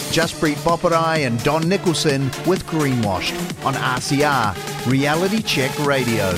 Jaspreet Boparai and Don Nicholson with Greenwashed on RCR, Reality Check Radio.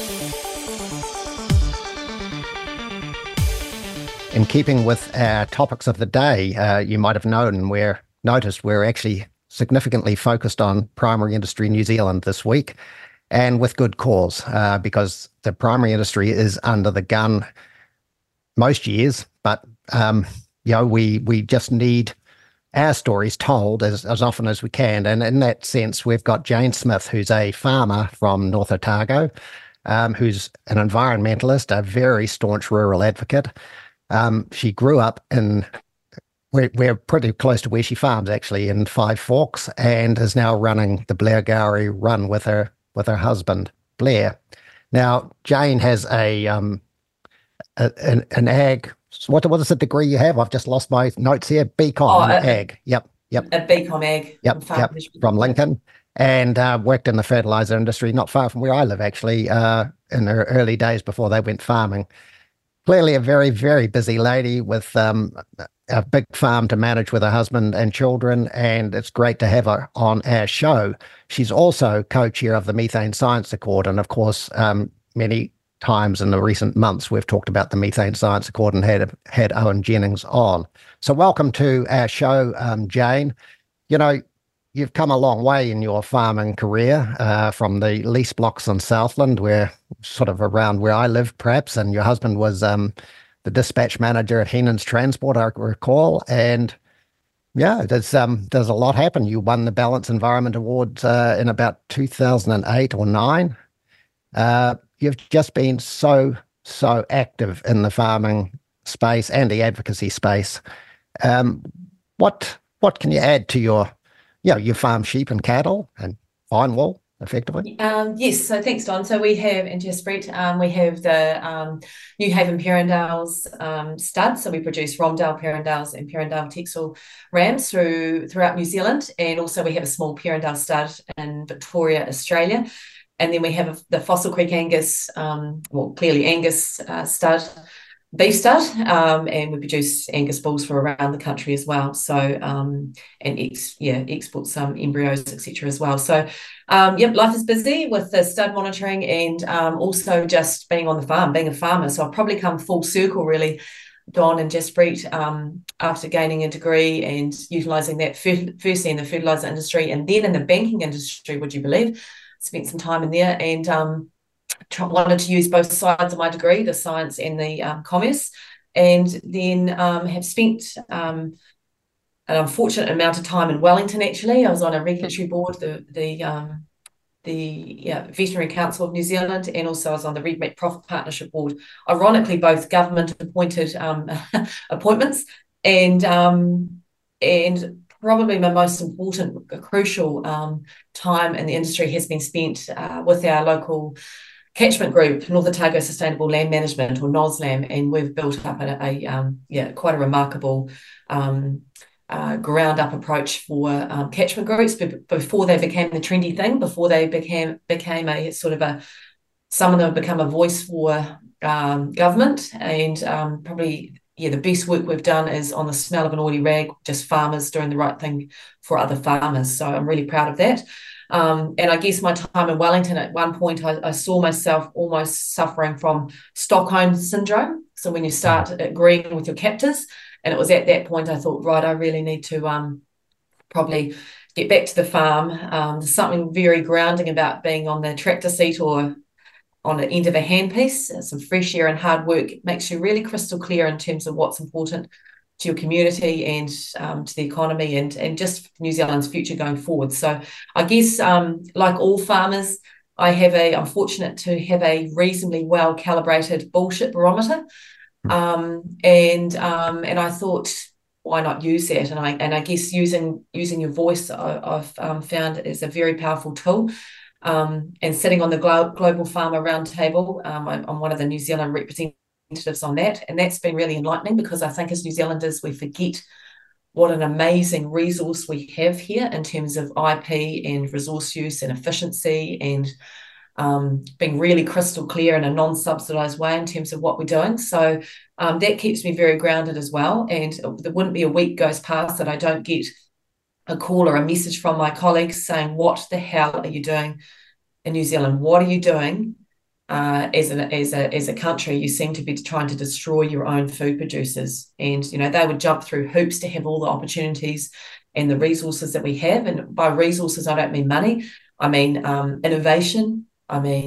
In keeping with our topics of the day, you might have noticed we're actually significantly focused on primary industry New Zealand this week, and with good cause, because the primary industry is under the gun most years, but we just need our stories told as often as we can. And in that sense, we've got Jane Smith, who's a farmer from North Otago, who's an environmentalist, a very staunch rural advocate. She grew up we're pretty close to where she farms, actually, in Five Forks, and is now running the Blairgowrie Run with her husband, Blair. Now, Jane has an ag. What is the degree you have? I've just lost my notes here. BCom ag. Yep. A BCom ag. Yep. From Lincoln, and worked in the fertilizer industry, not far from where I live, actually, in her early days before they went farming. Clearly a very, very busy lady with a big farm to manage with her husband and children, and it's great to have her on our show. She's also co-chair of the Methane Science Accord, and of course, many times in the recent months we've talked about the Methane Science Accord and had Owen Jennings on. So welcome to our show, Jane. You know, you've come a long way in your farming career, from the lease blocks in Southland, where sort of around where I live, perhaps, and your husband was the dispatch manager at Heenan's Transport, I recall. And yeah, there's a lot happen. You won the Balance Environment Awards in about 2008 or 9. You've just been so active in the farming space and the advocacy space. What can you add to your farm sheep and cattle and fine wool, effectively? Yes, so thanks, Don. So we have in Jaspreet, we have the New Haven Perrindales studs. So we produce Romdale Perrindales and Perrindale Texel rams throughout New Zealand, and also we have a small Perrindale stud in Victoria, Australia. And then we have the Fossil Creek Angus, clearly Angus stud, beef stud, and we produce Angus bulls for around the country as well. So, and export some embryos, etc. as well. So, life is busy with the stud monitoring and also just being on the farm, being a farmer. So I've probably come full circle, really, Don and Jaspreet, after gaining a degree and utilising that firstly in the fertiliser industry and then in the banking industry, would you believe? Spent some time in there and wanted to use both sides of my degree, the science and the commerce, and then have spent an unfortunate amount of time in Wellington. Actually, I was on a regulatory board, the Veterinary Council of New Zealand, and also I was on the Red Meat Profit Partnership Board. Ironically, both government appointed appointments, and probably my most important, crucial time in the industry has been spent with our local catchment group, North Otago Sustainable Land Management, or NOSLAM, and we've built up quite a remarkable ground-up approach for catchment groups before they became the trendy thing, before they became a sort of some of them have become a voice for government, and probably the best work we've done is on the smell of an oily rag, just farmers doing the right thing for other farmers. So I'm really proud of that. And I guess my time in Wellington, at one point, I saw myself almost suffering from Stockholm syndrome. So when you start agreeing with your captors, and it was at that point I thought, right, I really need to probably get back to the farm. There's something very grounding about being on the tractor seat or on the end of a handpiece. Some fresh air and hard work makes you really crystal clear in terms of what's important to your community and to the economy and just New Zealand's future going forward. So I guess like all farmers, I'm fortunate to have a reasonably well calibrated bullshit barometer, and I thought, why not use that? And I guess using your voice, I've found is a very powerful tool. And sitting on the Global Farmer Roundtable, I'm one of the New Zealand representatives on that, and that's been really enlightening, because I think as New Zealanders we forget what an amazing resource we have here in terms of IP and resource use and efficiency, and being really crystal clear in a non-subsidised way in terms of what we're doing. So that keeps me very grounded as well, and there wouldn't be a week goes past that I don't get a call or a message from my colleagues saying, what the hell are you doing in New Zealand? What are you doing as a country? You seem to be trying to destroy your own food producers. And, they would jump through hoops to have all the opportunities and the resources that we have. And by resources, I don't mean money. I mean innovation. I mean,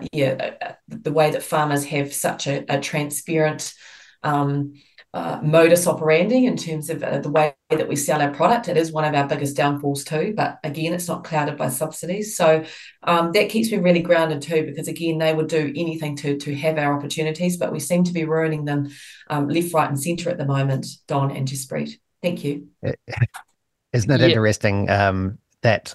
the way that farmers have such a transparent modus operandi in terms of the way that we sell our product. It is one of our biggest downfalls too, but again, it's not clouded by subsidies. So that keeps me really grounded too, because again, they would do anything to have our opportunities, but we seem to be ruining them left, right and centre at the moment, Don and Jaspreet. Thank you. Isn't it interesting that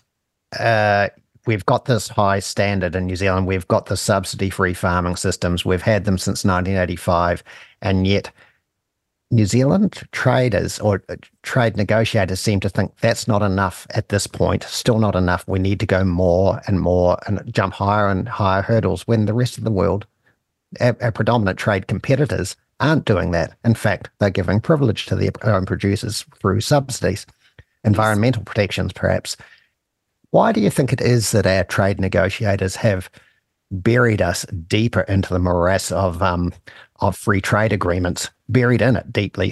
we've got this high standard in New Zealand, we've got the subsidy-free farming systems, we've had them since 1985, and yet New Zealand traders or trade negotiators seem to think that's not enough at this point, still not enough. We need to go more and more and jump higher and higher hurdles, when the rest of the world, our predominant trade competitors, aren't doing that. In fact, they're giving privilege to their own producers through subsidies, environmental protections perhaps. Why do you think it is that our trade negotiators have buried us deeper into the morass of free trade agreements, buried in it deeply,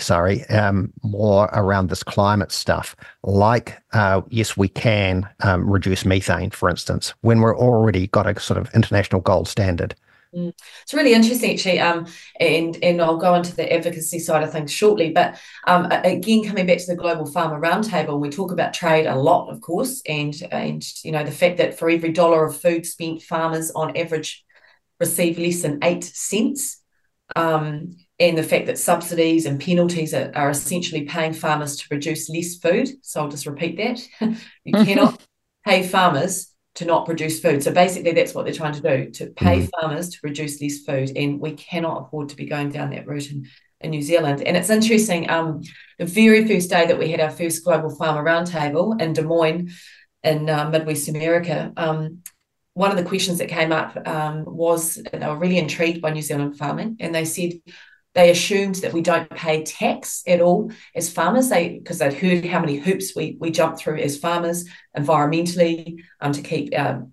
more around this climate stuff, like, yes, we can reduce methane, for instance, when we're already got a sort of international gold standard? It's really interesting, actually, and I'll go into the advocacy side of things shortly. But again, coming back to the Global Farmer Roundtable, we talk about trade a lot, of course, and the fact that for every dollar of food spent, farmers on average receive less than 8 cents, and the fact that subsidies and penalties are essentially paying farmers to produce less food. So I'll just repeat that: you cannot pay farmers to not produce food. So basically that's what they're trying to do, to pay farmers to produce less food, and we cannot afford to be going down that route in New Zealand. And it's interesting, the very first day that we had our first Global Farmer Roundtable in Des Moines in Midwest America, one of the questions that came up was they were really intrigued by New Zealand farming, and they said they assumed that we don't pay tax at all as farmers, because they'd heard how many hoops we jump through as farmers environmentally to keep our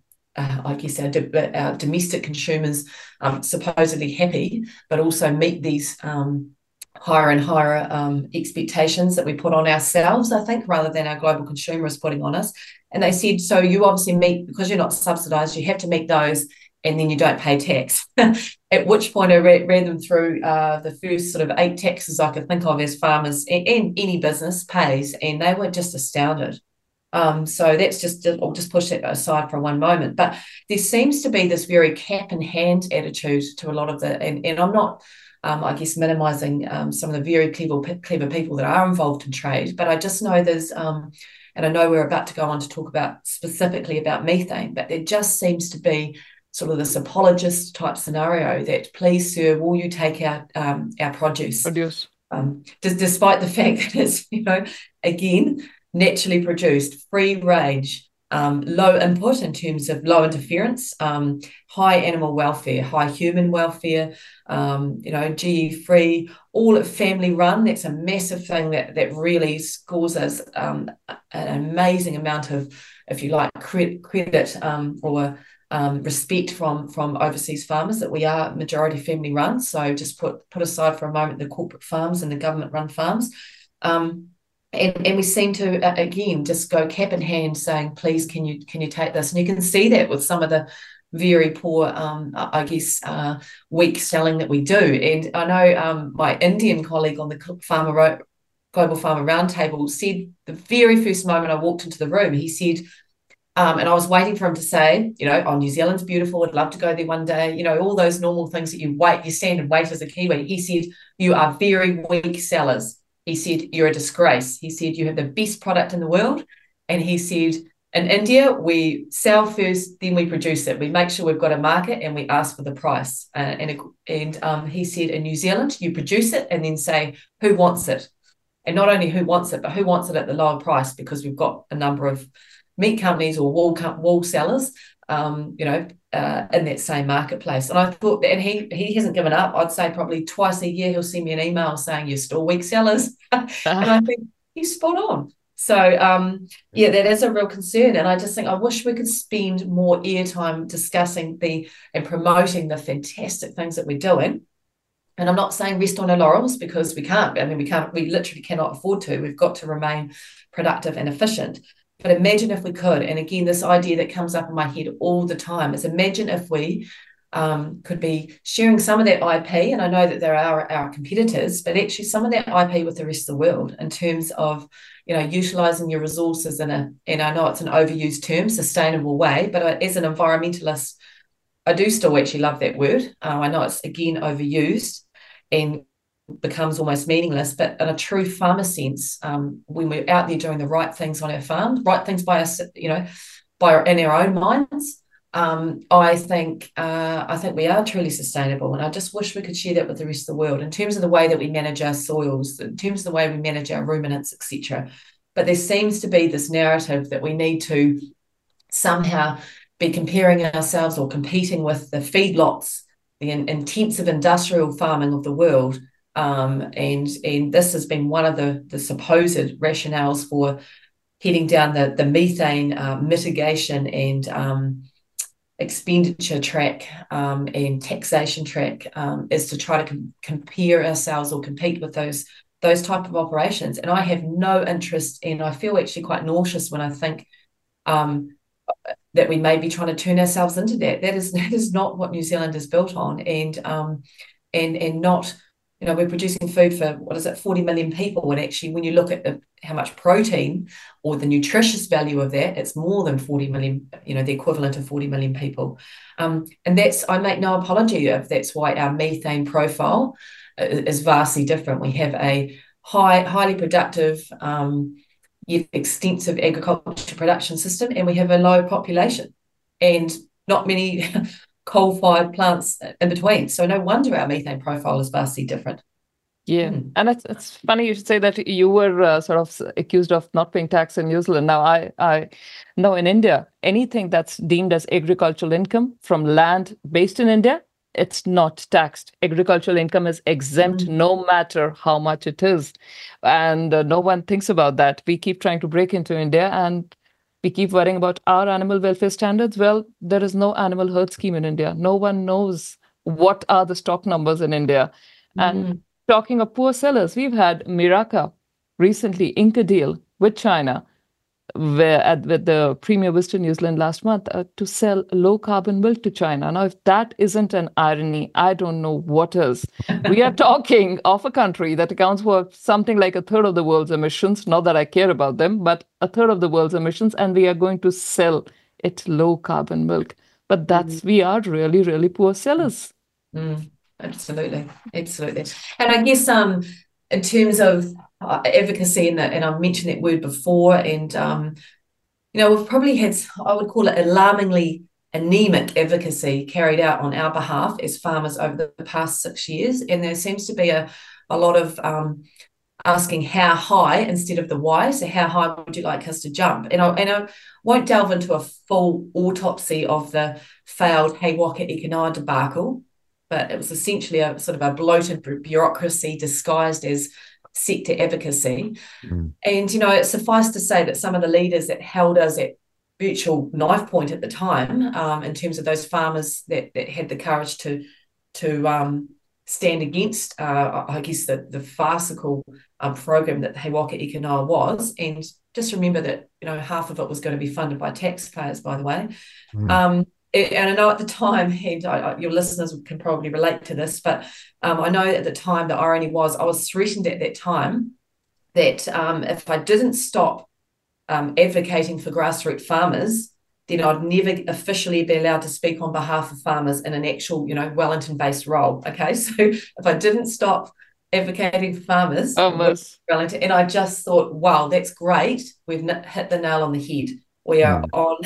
domestic consumers supposedly happy, but also meet these higher and higher expectations that we put on ourselves, I think, rather than our global consumers putting on us. And they said, so you obviously meet, because you're not subsidised, you have to meet those, and then you don't pay tax. At which point I ran them through the first sort of 8 taxes I could think of as farmers and any business pays, and they were just astounded. So that's I'll just push that aside for one moment. But there seems to be this very cap in hand attitude to a lot of and I'm not, I guess, minimising some of the very clever people that are involved in trade, but I just know there's, and I know we're about to go on to talk about specifically about methane, but there just seems to be sort of this apologist type scenario that, please, sir, will you take our produce? Despite the fact that it's, again, naturally produced, free range, low input in terms of low interference, high animal welfare, high human welfare, GE free, all family run. That's a massive thing that really scores us an amazing amount of, if you like, credit or respect from overseas farmers, that we are majority family run. So just put aside for a moment the corporate farms and the government run farms. And we seem to, again, just go cap in hand saying, please, can you take this? And you can see that with some of the very poor, weak selling that we do. And I know my Indian colleague on the Global Farmer Roundtable said the very first moment I walked into the room, he said, and I was waiting for him to say, oh, New Zealand's beautiful, I'd love to go there one day, all those normal things that you stand and wait as a Kiwi. He said, you are very weak sellers. He said, you're a disgrace. He said, you have the best product in the world. And he said, in India, we sell first, then we produce it. We make sure we've got a market and we ask for the price. And he said, in New Zealand, you produce it and then say, who wants it? And not only who wants it, but who wants it at the lower price, because we've got a number of meat companies or wool sellers, in that same marketplace. And I thought, and he hasn't given up. I'd say probably twice a year he'll send me an email saying, you're still weak sellers. And I think he's spot on. So, yeah, that is a real concern. And I just think I wish we could spend more airtime discussing and promoting the fantastic things that we're doing. And I'm not saying rest on our laurels, because we can't. I mean, we literally cannot afford to. We've got to remain productive and efficient. But imagine if we could. And again, this idea that comes up in my head all the time is, imagine if we could be sharing some of that IP. And I know that there are our competitors, but actually some of that IP with the rest of the world, in terms of, utilising your resources and I know it's an overused term, sustainable way, but as an environmentalist, I do still actually love that word. I know it's, again, overused and becomes almost meaningless, but in a true farmer sense, when we're out there doing the right things on our farm, right things by us, in our own minds, I think we are truly sustainable. And I just wish we could share that with the rest of the world, in terms of the way that we manage our soils, in terms of the way we manage our ruminants, etc. But there seems to be this narrative that we need to somehow be comparing ourselves or competing with the feedlots, the intensive industrial farming of the world. And this has been one of the supposed rationales for heading down the methane mitigation and expenditure track and taxation track, is to try to compare ourselves or compete with those type of operations. And I have no interest, and I feel actually quite nauseous when I think that we may be trying to turn ourselves into that. That is not what New Zealand is built on, and not, we're producing food for, 40 million people, and actually when you look at how much protein or the nutritious value of that, it's more than 40 million, the equivalent of 40 million people. And I make no apology if that's why our methane profile is vastly different. We have a highly productive, yet extensive agriculture production system, and we have a low population and not many coal-fired plants in between. So no wonder our methane profile is vastly different. Yeah, and it's funny you should say that you were sort of accused of not paying tax in New Zealand. Now, I know in India, anything that's deemed as agricultural income from land based in India, it's not taxed. Agricultural income is exempt no matter how much it is. And no one thinks about that. We keep trying to break into India and we keep worrying about our animal welfare standards. Well, there is no animal herd scheme in India. No one knows what are the stock numbers in India. And talking of poor sellers, we've had Miraka recently ink a deal with China with the Premier visited New Zealand last month to sell low carbon milk to China. Now, if that isn't an irony, I don't know what is. We are talking of a country that accounts for something like a third of the world's emissions. Not that I care about them, but a third of the world's emissions, and we are going to sell it low carbon milk. But we are really, really poor sellers. Absolutely. And I guess in terms of advocacy, and I mentioned that word before, and we've probably had, I would call it, alarmingly anemic advocacy carried out on our behalf as farmers over the past 6 years, and there seems to be a lot of asking how high instead of the why. So how high would you like us to jump? And I won't delve into a full autopsy of the failed He Waka Eke Noa debacle, but it was essentially a sort of a bloated bureaucracy disguised as sector advocacy. And, it suffice to say that some of the leaders that held us at virtual knife point at the time, in terms of those farmers that had the courage to stand against, I guess, the farcical program that the He Waka Eke Noa was. And just remember that, half of it was going to be funded by taxpayers, by the way. And I know at the time, and your listeners can probably relate to this, but I know at the time the irony was I was threatened at that time that if I didn't stop advocating for grassroots farmers, then I'd never officially be allowed to speak on behalf of farmers in an actual, Wellington-based role. Okay, so if I didn't stop advocating for farmers, Wellington, and I just thought, wow, that's great. We've hit the nail on the head. We are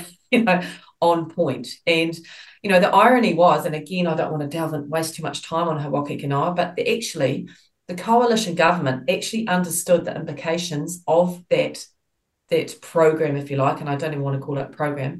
on point. And the irony was, and again, I don't want to delve and waste too much time on He Waka Eke Noa, but actually the coalition government actually understood the implications of that program, if you like, and I don't even want to call it a program,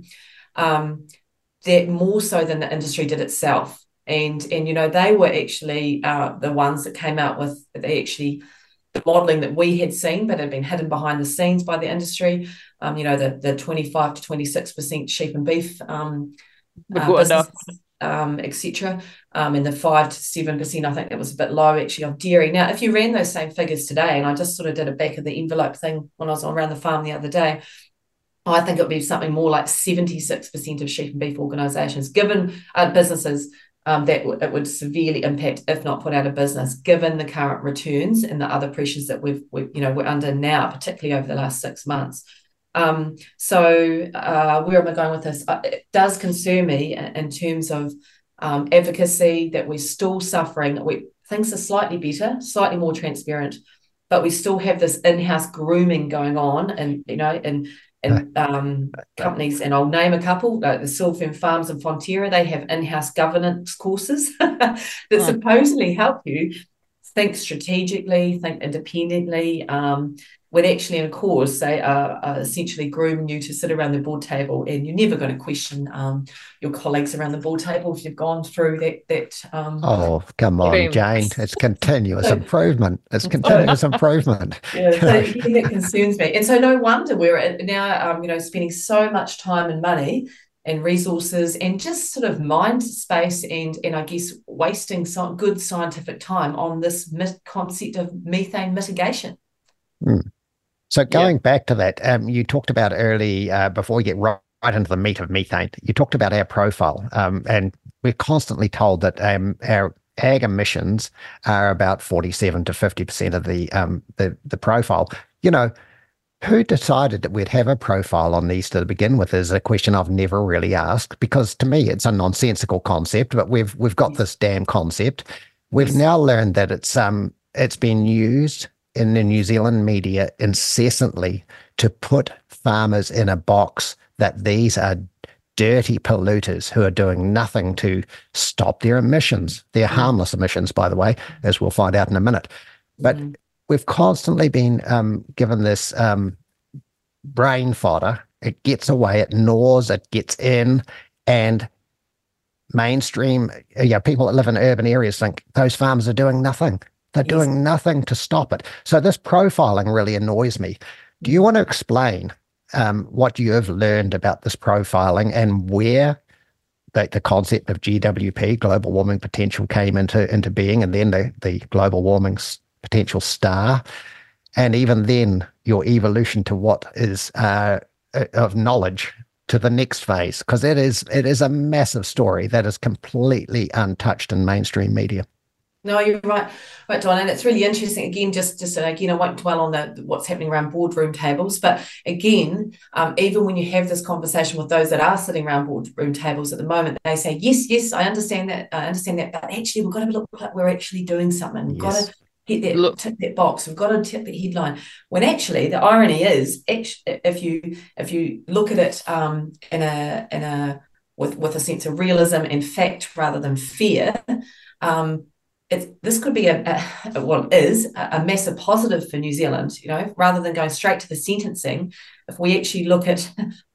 that more so than the industry did itself. And they were actually the ones that came out with, they actually modelling that we had seen, but had been hidden behind the scenes by the industry. The 25 to 26% sheep and beef business, etc. And the 5 to 7%, I think that was a bit low actually of dairy. Now, if you ran those same figures today, and I just sort of did a back of the envelope thing when I was around the farm the other day, I think it would be something more like 76% of sheep and beef organisations, given businesses, that it would severely impact, if not put out of business, given the current returns and the other pressures that we're under now, particularly over the last 6 months. So where am I going with this? It does concern me in terms of advocacy, that we're still suffering. Things are slightly better, slightly more transparent, but we still have this in-house grooming going on, and companies, and I'll name a couple, the Silverfern Farms and Fonterra. They have in-house governance courses that supposedly help you think strategically, think independently, when actually in a course they are essentially grooming you to sit around the board table, and you're never going to question your colleagues around the board table if you've gone through that. Oh, come on, Jane. It's continuous improvement. It's continuous improvement. Yeah, so that concerns me. And so no wonder we're now, spending so much time and money and resources and just sort of mind space and I guess wasting some good scientific time on this concept of methane mitigation. So going back to that, you talked about early, before we get right into the meat of methane, you talked about our profile, and we're constantly told that our ag emissions are about 47 to 50% of the profile. Who decided that we'd have a profile on these to begin with is a question I've never really asked, because to me it's a nonsensical concept, but we've got this damn concept. We've now learned that it's been used in the New Zealand media incessantly to put farmers in a box that these are dirty polluters who are doing nothing to stop their emissions. They're harmless emissions, by the way, as we'll find out in a minute. But we've constantly been given this brain fodder. It gets away, it gnaws, it gets in, and mainstream people that live in urban areas think those farmers are doing nothing. They're doing nothing to stop it. So this profiling really annoys me. Do you want to explain what you have learned about this profiling and where the concept of GWP, global warming potential, came into being, and then the global warming potential star, and even then your evolution to what is of knowledge to the next phase, because it is a massive story that is completely untouched in mainstream media. No, you're right, Don, and it's really interesting. Again, just again, I won't dwell on what's happening around boardroom tables, but again, even when you have this conversation with those that are sitting around boardroom tables at the moment, they say, yes, I understand that, but actually we've got to look like we're actually doing something. We've got to hit that, tick that box. We've got to tick the headline. When actually the irony is, if you look at it with a sense of realism and fact rather than fear, this could be a massive positive for New Zealand, rather than going straight to the sentencing. If we actually look at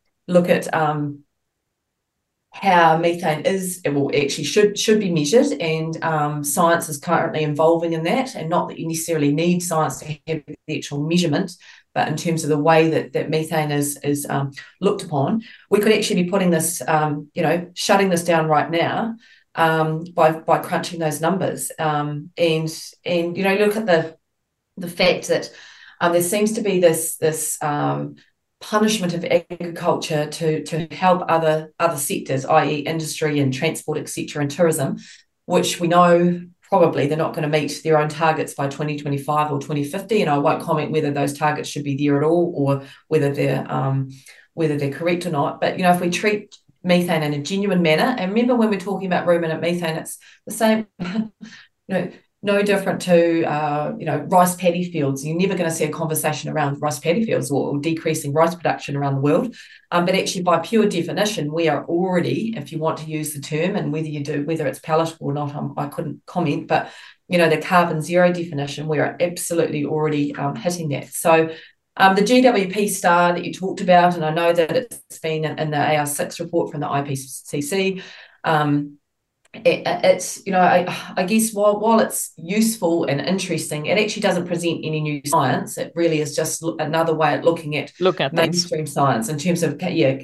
how methane should be measured, and science is currently involving in that, and not that you necessarily need science to have the actual measurement, but in terms of the way that methane is looked upon, we could actually be putting this, shutting this down right now. By crunching those numbers, and look at the fact that there seems to be this punishment of agriculture to help other sectors, i.e. industry and transport, etc., and tourism, which we know probably they're not going to meet their own targets by 2025 or 2050, and I won't comment whether those targets should be there at all or whether they're correct or not. But if we treat methane in a genuine manner, and remember when we're talking about ruminant methane, it's the same, no different to rice paddy fields. You're never going to see a conversation around rice paddy fields or decreasing rice production around the world, but actually by pure definition we are already, if you want to use the term, and whether it's palatable or not, I couldn't comment, but the carbon zero definition, we are absolutely already hitting that. So the GWP star that you talked about, and I know that it's been in the AR6 report from the IPCC, it's, I guess while it's useful and interesting, it actually doesn't present any new science. It really is just another way of looking at mainstream science in terms of,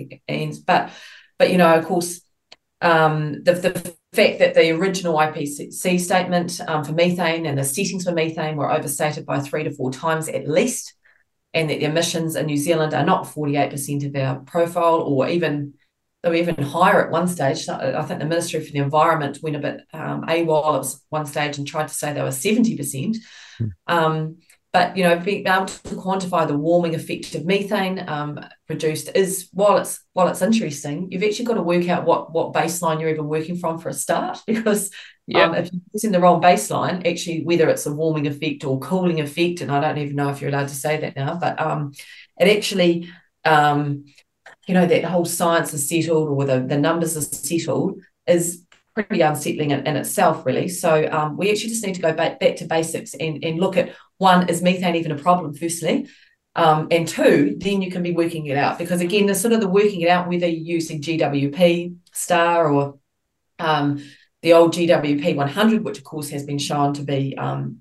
but of course, the fact that the original IPCC statement for methane and the settings for methane were overstated by 3 to 4 times at least, and that the emissions in New Zealand are not 48% of our profile, or even they were even higher at one stage. So I think the Ministry for the Environment went a bit AWOL at one stage and tried to say they were 70%. But being able to quantify the warming effect of methane produced is, while it's interesting, you've actually got to work out what baseline you're even working from for a start, because if you're using the wrong baseline, actually, whether it's a warming effect or cooling effect, and I don't even know if you're allowed to say that now, but it actually, that whole science is settled, or the numbers are settled, is pretty unsettling in itself, really. So we actually just need to go back to basics and look at, one, is methane even a problem, firstly? And two, then you can be working it out. Because again, the working it out, whether you're using GWP star or the old GWP 100, which of course has been shown to be,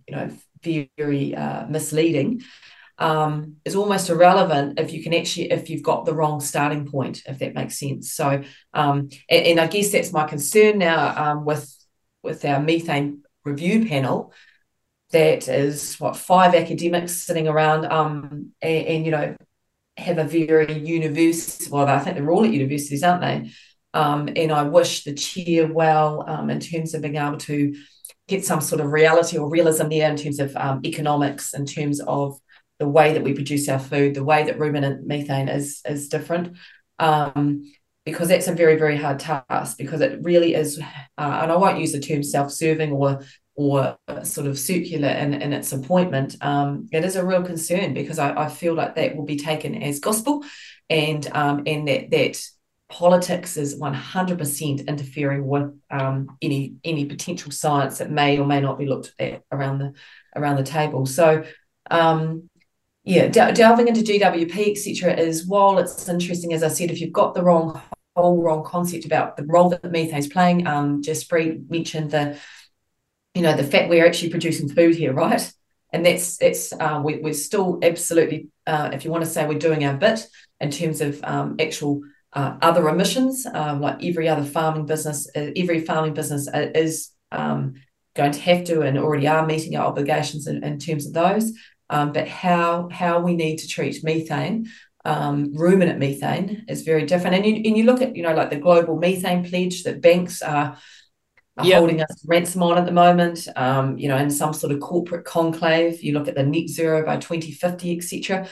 very misleading, is almost irrelevant if you've got the wrong starting point, if that makes sense. So, and I guess that's my concern now with our methane review panel. That is 5 academics sitting around and have a very well, I think they're all at universities, aren't they? And I wish the chair well in terms of being able to get some sort of reality or realism there in terms of economics, in terms of the way that we produce our food, the way that ruminant methane is different, because that's a very, very hard task, because it really is, and I won't use the term self-serving or sort of circular in its appointment. It is a real concern, because I feel like that will be taken as gospel, and that politics is 100% interfering with any potential science that may or may not be looked at around the table. So delving into GWP, etc., is, while it's interesting, as I said, if you've got the wrong concept about the role that methane is playing, Jaspreet mentioned the fact we're actually producing food here, right? And that's we're still absolutely, if you want to say we're doing our bit in terms of actual other emissions, like every farming business is going to have to, and already are meeting our obligations in terms of those. But how we need to treat methane, ruminant methane, is very different. And you look at like the global methane pledge that banks are holding us to ransom on at the moment, in some sort of corporate conclave. You look at the net zero by 2050, etc.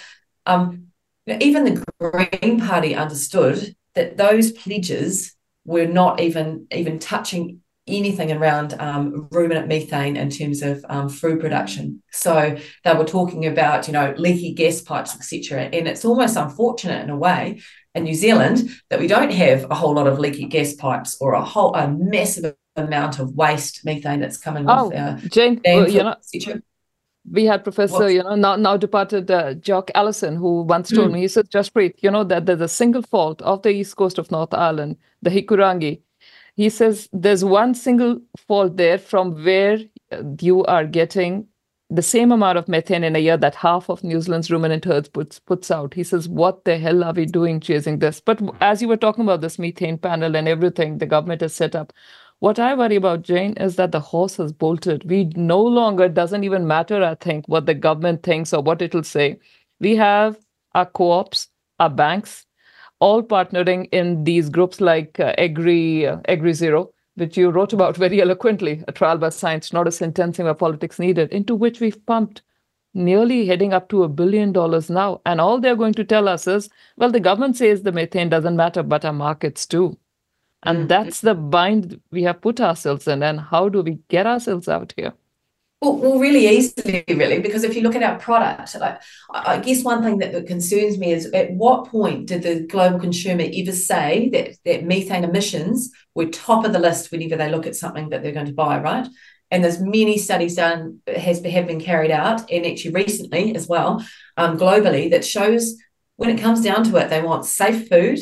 Even the Green Party understood that those pledges were not even touching anything around ruminant methane in terms of food production. So they were talking about, leaky gas pipes, etc. And it's almost unfortunate in a way in New Zealand that we don't have a whole lot of leaky gas pipes, or a massive amount of waste methane that's coming off our Jane, etc. We had Professor, now departed Jock Allison, who once told me, he said, Jaspreet, that there's a single fault of the east coast of North Island, the Hikurangi. He says there's one single fault there from where you are getting the same amount of methane in a year that half of New Zealand's ruminant herds puts out. He says, what the hell are we doing chasing this? But as you were talking about this methane panel and everything the government has set up, what I worry about, Jane, is that the horse has bolted. We no longer, doesn't even matter, I think, what the government thinks or what it'll say. We have our co-ops, our banks, all partnering in these groups like AgriZero, which you wrote about very eloquently, a trial by science, not a sentencing where politics needed, into which we've pumped nearly heading up to $1 billion now. And all they're going to tell us is, well, the government says the methane doesn't matter, but our markets do. And that's the bind we have put ourselves in. And how do we get ourselves out here? Well, really easily, really, because if you look at our product, I guess one thing that concerns me is, at what point did the global consumer ever say that methane emissions were top of the list whenever they look at something that they're going to buy, right? And there's many studies have been carried out, and actually recently as well, globally, that shows when it comes down to it, they want safe food,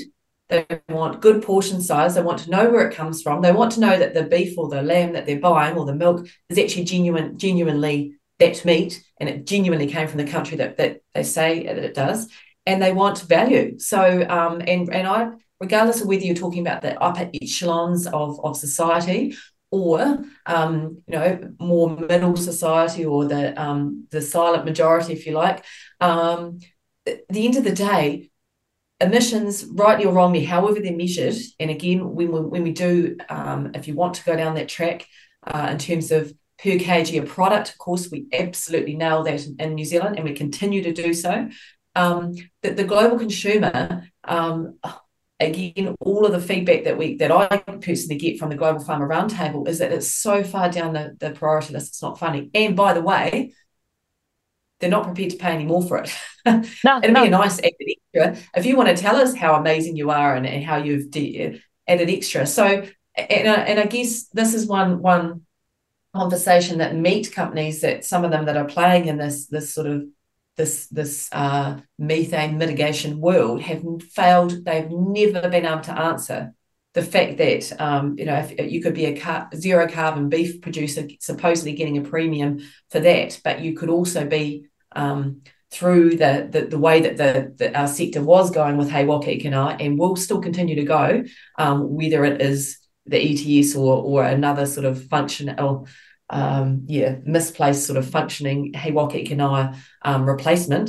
They want good portion size. They want to know where it comes from. They want to know that the beef or the lamb that they're buying or the milk is actually genuinely that meat, and it genuinely came from the country that they say that it does. And they want value. So, and I, regardless of whether you're talking about the upper echelons of society, or more middle society, or the silent majority, if you like, at the end of the day, emissions, rightly or wrongly, however they're measured, and again, when we do, if you want to go down that track, in terms of per kg of product, of course, we absolutely nail that in New Zealand, and we continue to do so. That the global consumer, again, all of the feedback that I personally get from the Global Farmer Roundtable is that it's so far down the priority list, it's not funny. And by the way, they're not prepared to pay any more for it. It'd be a nice added extra if you want to tell us how amazing you are and how you've added extra. So, and I guess this is one conversation that meat companies, that some of them that are playing in this sort of this methane mitigation world have failed. They've never been able to answer the fact that if you could be a zero carbon beef producer supposedly getting a premium for that, but you could also be through the way that our sector was going with He Waka Eke Noa, and will still continue to go, whether it is the ETS or another sort of functional misplaced sort of functioning He Waka Eke Noa replacement,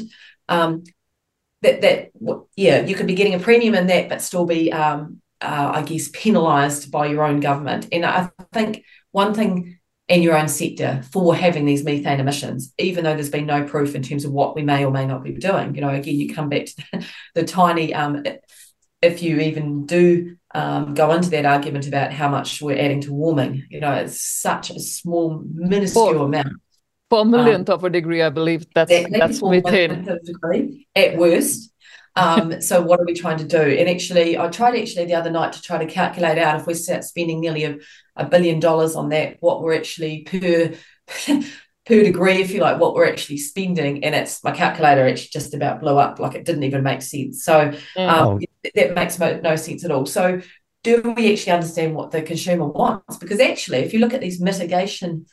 you could be getting a premium in that, but still be I guess penalised by your own government. And I think one thing in your own sector for having these methane emissions, even though there's been no proof in terms of what we may or may not be doing, again, you come back to the tiny, if you even do go into that argument about how much we're adding to warming, it's such a small, minuscule amount. 4 millionth of a degree, I believe that's methane. At worst. So what are we trying to do? And actually, I tried the other night to try to calculate out, if we start spending nearly $1 billion on that, what we're actually per degree, if you like, what we're actually spending. And my calculator actually just about blew up, like it didn't even make sense. So that makes no sense at all. So do we actually understand what the consumer wants? Because actually, if you look at these mitigation,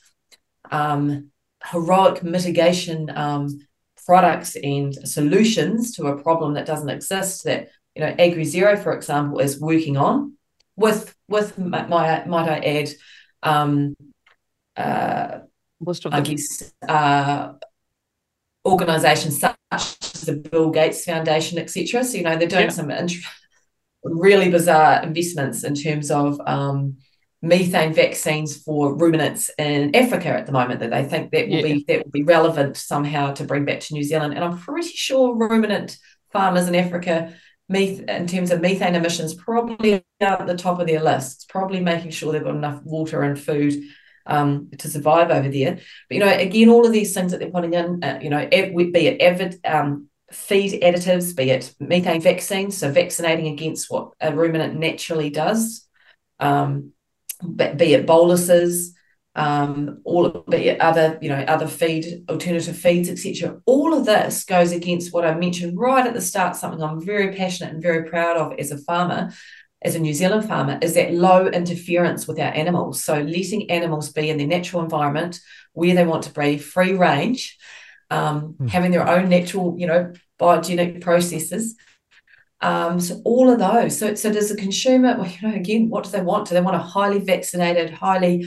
heroic mitigation products and solutions to a problem that doesn't exist, that AgriZero, for example, is working on with might I add, most of I guess organisations such as the Bill Gates Foundation, etc. So they're doing some really bizarre investments in terms of methane vaccines for ruminants in Africa at the moment, that they think that will be relevant somehow to bring back to New Zealand. And I'm pretty sure ruminant farmers in Africa, in terms of methane emissions, probably are at the top of their list. It's probably making sure they've got enough water and food to survive over there. But again, all of these things that they're putting in, be it avid feed additives, be it methane vaccines, so vaccinating against what a ruminant naturally does, be it boluses, be it other feed, alternative feeds, etc. All of this goes against what I mentioned right at the start, something I'm very passionate and very proud of as a farmer, as a New Zealand farmer, is that low interference with our animals. So letting animals be in their natural environment where they want to be, free range, having their own natural, biogenic processes. So all of those. So does the consumer, again, what do they want? Do they want a highly vaccinated, highly,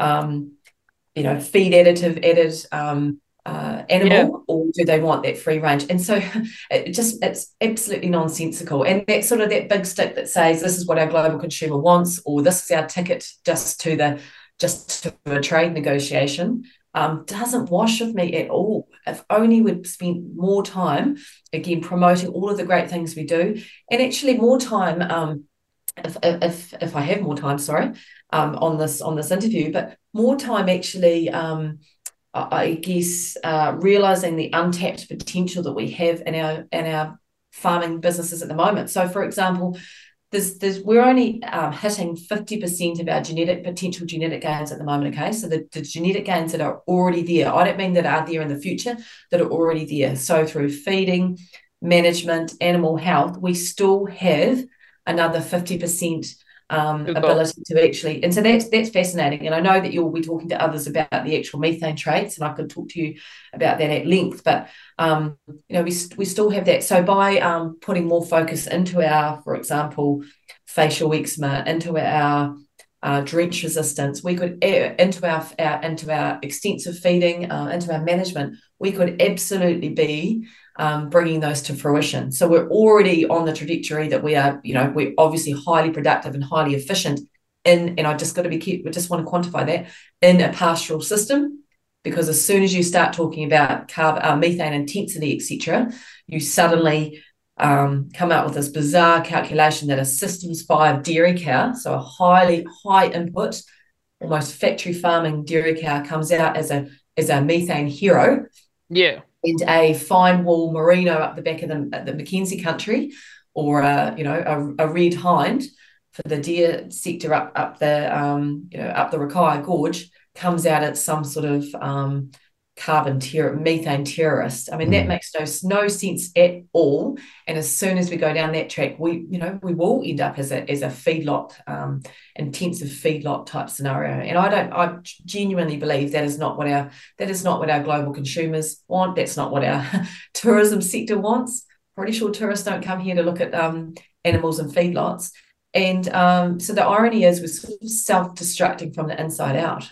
feed additive added animal, or do they want that free range? And so it's absolutely nonsensical. And that sort of that big stick that says this is what our global consumer wants, or this is our ticket just to a trade negotiation, doesn't wash with me at all. If only we'd spent more time, again, promoting all of the great things we do, and actually more time, if I have more time, on this interview, but more time actually, I guess, realising the untapped potential that we have in our farming businesses at the moment. So, for example, we're only hitting 50% of our potential genetic gains at the moment. Okay, so the genetic gains that are already there, I don't mean that are there in the future, that are already there. So through feeding, management, animal health, we still have another 50% To go. ability to actually, and so that's fascinating. And I know that you'll be talking to others about the actual methane traits, and I could talk to you about that at length. But we still have that. So by putting more focus into our, for example, facial eczema, into our drench resistance, we could into our extensive feeding, into our management, we could absolutely be bringing those to fruition. So we're already on the trajectory that we are, we're obviously highly productive and highly efficient and I just got to be careful, we just want to quantify that in a pastoral system, because as soon as you start talking about methane intensity, etc., you suddenly come out with this bizarre calculation that a Systems 5 dairy cow, so a high input, almost factory farming dairy cow, comes out as a methane hero. Yeah. And a fine wool merino up the back of the Mackenzie country, or a red hind for the deer sector up the Rakaia Gorge, comes out at some sort of methane terrorist. I mean, that makes no sense at all. And as soon as we go down that track, we will end up as a feedlot, intensive feedlot type scenario. And I genuinely believe that is not what our global consumers want. That's not what our tourism sector wants. Pretty sure tourists don't come here to look at animals and feedlots. And so the irony is we're sort of self-destructing from the inside out.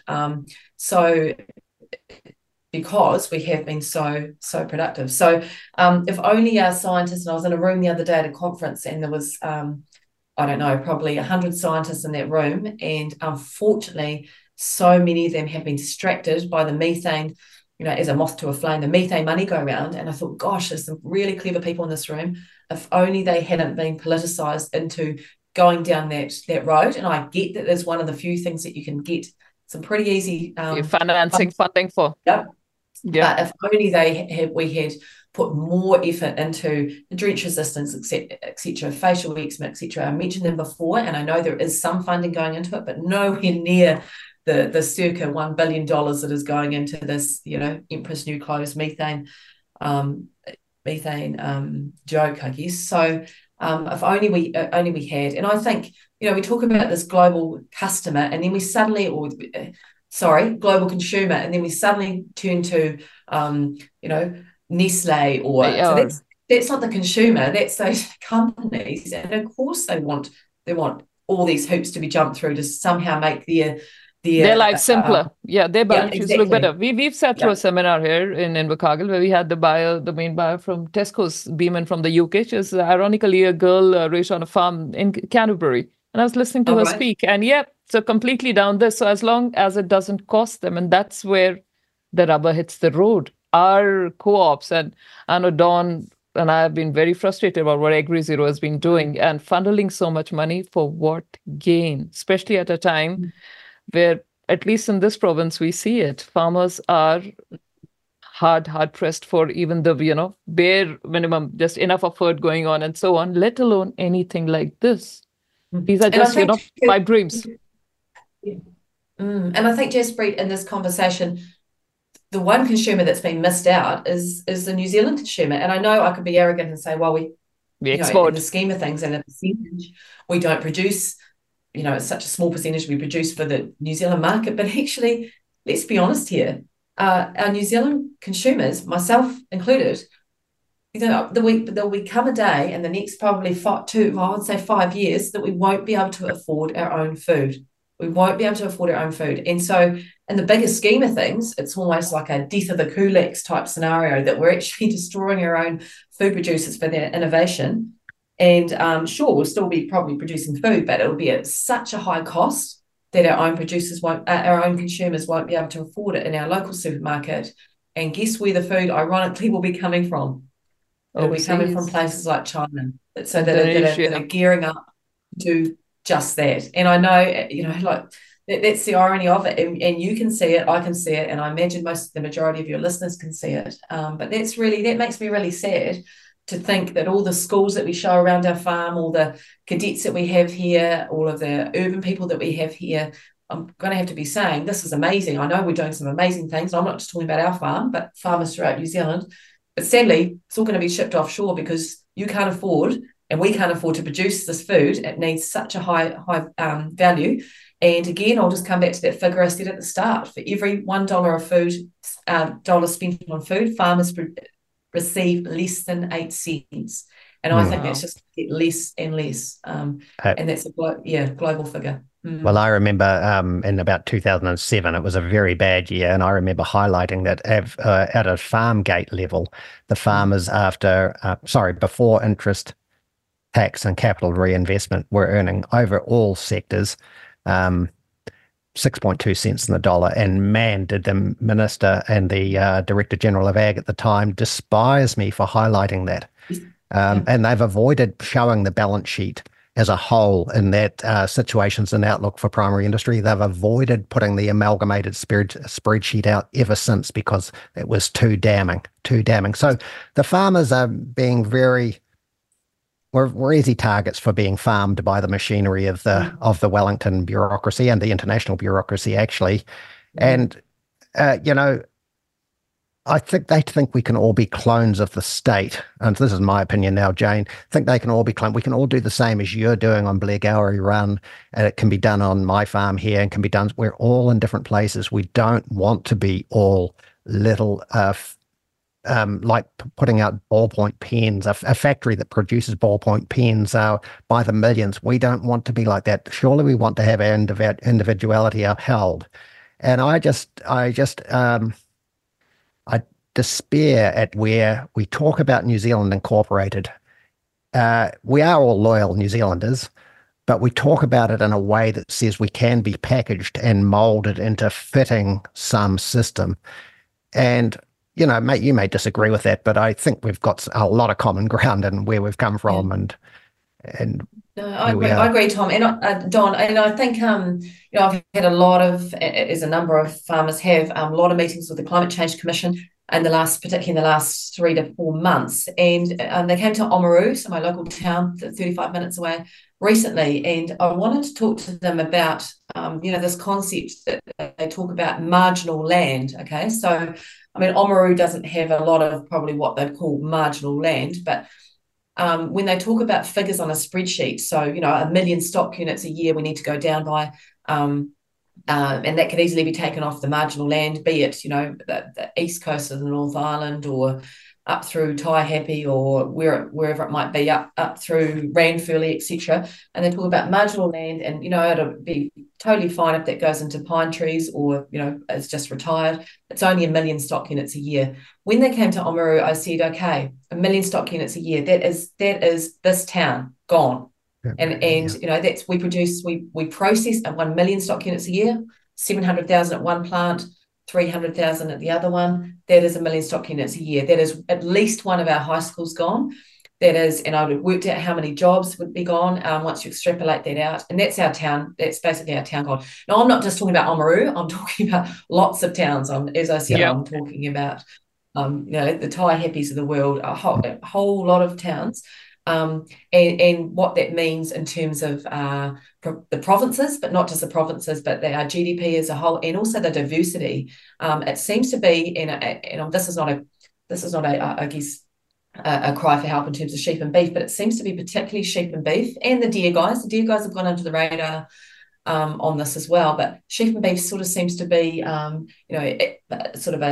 Because we have been so productive. So if only our scientists, and I was in a room the other day at a conference and there was, probably 100 scientists in that room, and unfortunately so many of them have been distracted by the methane, as a moth to a flame, the methane money go around. And I thought, gosh, there's some really clever people in this room. If only they hadn't been politicized into going down that road. And I get that there's one of the few things that you can get some pretty easy funding for. Yep. Yeah. But if only we had put more effort into the drench resistance, etc., facial eczema, etc. I mentioned them before, and I know there is some funding going into it, but nowhere near the circa $1 billion that is going into this, Empress New Clothes methane joke, I guess. So if only we had, and I think, we talk about this global customer, and then we suddenly, global consumer, and then we suddenly turn to, Nestle, so that's not the consumer, that's those companies, and of course they want all these hoops to be jumped through to somehow make their life simpler. Their balance sheets look better. We've sat through a seminar here in Invercargill where we had the main buyer from Tesco's, Beeman from the UK. She's ironically a girl raised on a farm in Canterbury. And I was listening to her speak, and so completely down this. So as long as it doesn't cost them, and that's where the rubber hits the road. Our co-ops, and I know Dawn and I have been very frustrated about what AgriZero has been doing and funneling so much money for what gain, especially at a time where, at least in this province, we see it. Farmers are hard pressed for even the, bare minimum, just enough of food going on and so on, let alone anything like this. These are just, pipe dreams. And I think, Jaspreet, in this conversation, the one consumer that's been missed out is the New Zealand consumer. And I know I could be arrogant and say, well, we export. In the scheme of things and a percentage, we don't produce, it's such a small percentage we produce for the New Zealand market. But actually, let's be honest here, our New Zealand consumers, myself included, there'll become a day in the next probably 5 years that we won't be able to afford our own food. We won't be able to afford our own food. And so in the bigger scheme of things, it's almost like a death of the kulaks type scenario that we're actually destroying our own food producers for their innovation. And sure, we'll still be probably producing food, but it'll be at such a high cost that our own consumers won't be able to afford it in our local supermarket. And guess where the food, ironically, will be coming from? It'll be coming from places like China, so that are gearing up to do just that. And I know, that's the irony of it. And you can see it, I can see it, and I imagine the majority of your listeners can see it. But that makes me really sad to think that all the schools that we show around our farm, all the cadets that we have here, all of the urban people that we have here, I'm going to have to be saying, this is amazing. I know we're doing some amazing things. I'm not just talking about our farm, but farmers throughout New Zealand. But sadly, it's all going to be shipped offshore because you can't afford and we can't afford to produce this food. It needs such a high value. And again, I'll just come back to that figure I said at the start. For every $1 of food, dollar spent on food, farmers receive less than 8 cents. And I think that's just less and less. And that's a global figure. Well, I remember in about 2007, it was a very bad year. And I remember highlighting that at a farm gate level, the farmers before interest, tax and capital reinvestment were earning over all sectors 6.2 cents in the dollar. And man, did the minister and the Director General of Ag at the time despise me for highlighting that. And they've avoided showing the balance sheet as a whole in that situations and outlook for primary industry. They've avoided putting the amalgamated spreadsheet out ever since because it was too damning. So the farmers are being we're easy targets for being farmed by the machinery of the Wellington bureaucracy and the international bureaucracy, actually. And, I think they think we can all be clones of the state. And this is my opinion now, Jane. I think they can all be clones. We can all do the same as you're doing on Blairgowrie Run, and it can be done on my farm here and can be done. We're all in different places. We don't want to be all little, like putting out ballpoint pens, a factory that produces ballpoint pens by the millions. We don't want to be like that. Surely we want to have our individuality upheld. And I despair at where we talk about New Zealand Incorporated. We are all loyal New Zealanders, but we talk about it in a way that says we can be packaged and molded into fitting some system. And, mate, you may disagree with that, but I think we've got a lot of common ground in where we've come from and No, I agree, Tom, and Don, and I think I've had a lot of, as a number of farmers have, a lot of meetings with the Climate Change Commission particularly in the last 3 to 4 months, and they came to Oamaru, so my local town, 35 minutes away, recently, and I wanted to talk to them about this concept that they talk about marginal land. Okay, so I mean Oamaru doesn't have a lot of probably what they'd call marginal land, but when they talk about figures on a spreadsheet, so, 1 million stock units a year we need to go down by, and that could easily be taken off the marginal land, be it, the east coast of the North Island or up through Taihape or wherever it might be, up through Ranfurly, etc. And they talk about marginal land, and, it'll be totally fine if that goes into pine trees or, it's just retired. It's only 1 million stock units a year. When they came to Oamaru, I said, okay, 1 million stock units a year, that is this town gone. And that's we process at 1 million stock units a year, 700,000 at one plant, 300,000 at the other one. That is 1 million stock units a year. That is at least one of our high schools gone. That is, and I would have worked out how many jobs would be gone once you extrapolate that out. And that's our town. That's basically our town gone. Now, I'm not just talking about Oamaru. I'm talking about lots of towns. As I said, I'm talking about the Taihapes of the world, a whole lot of towns. And what that means in terms of the provinces, but not just the provinces, but our GDP as a whole, and also the diversity. It seems to be, and this is not I guess a cry for help in terms of sheep and beef, but it seems to be particularly sheep and beef and the deer guys. The deer guys have gone under the radar on this as well, but sheep and beef sort of seems to be sort of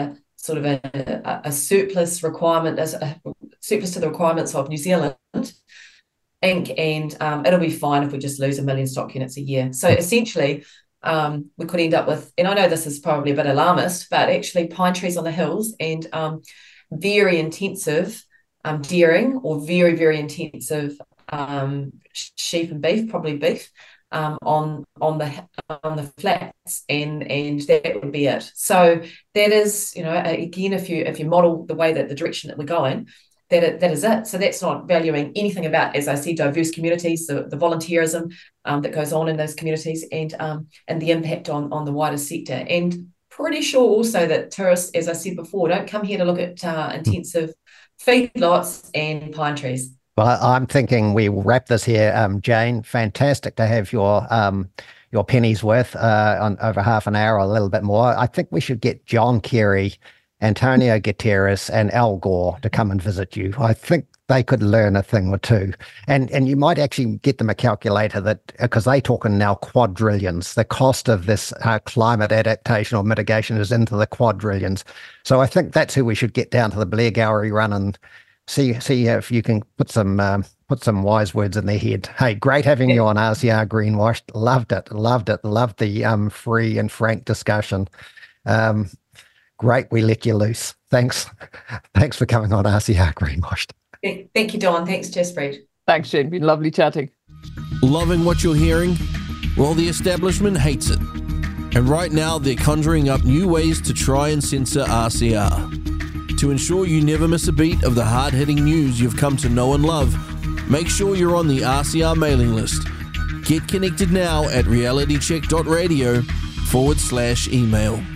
a surplus requirement, as a surplus to the requirements of New Zealand Inc. And it'll be fine if we just lose 1 million stock units a year. So essentially, we could end up with, and I know this is probably a bit alarmist, but actually pine trees on the hills and very intensive deering, or very, very intensive sheep and beef, probably beef, on the flats, and that would be it. So that is, again, if you model the way that the direction that we're going, that is it. So that's not valuing anything about, as I said, diverse communities, the volunteerism that goes on in those communities, and the impact on the wider sector. And pretty sure also that tourists, as I said before, don't come here to look at intensive feedlots and pine trees. Well, I'm thinking we will wrap this here, Jane. Fantastic to have your penny's worth on over half an hour or a little bit more. I think we should get John Kerry, Antonio Guterres, and Al Gore to come and visit you. I think they could learn a thing or two. And you might actually get them a calculator that, because they're talking now quadrillions, the cost of this climate adaptation or mitigation is into the quadrillions. So I think that's who we should get down to the Blairgowrie run and see if you can put some wise words in their head. Hey, great having you on RCR Greenwashed. Loved it. Loved the free and frank discussion. Great, we let you loose. Thanks for coming on RCR Greenwashed. Thank you, Don. Thanks, Jaspreet. Thanks, Shane. Been lovely chatting. Loving what you're hearing? Well, the establishment hates it. And right now, they're conjuring up new ways to try and censor RCR. To ensure you never miss a beat of the hard-hitting news you've come to know and love, make sure you're on the RCR mailing list. Get connected now at realitycheck.radio/email.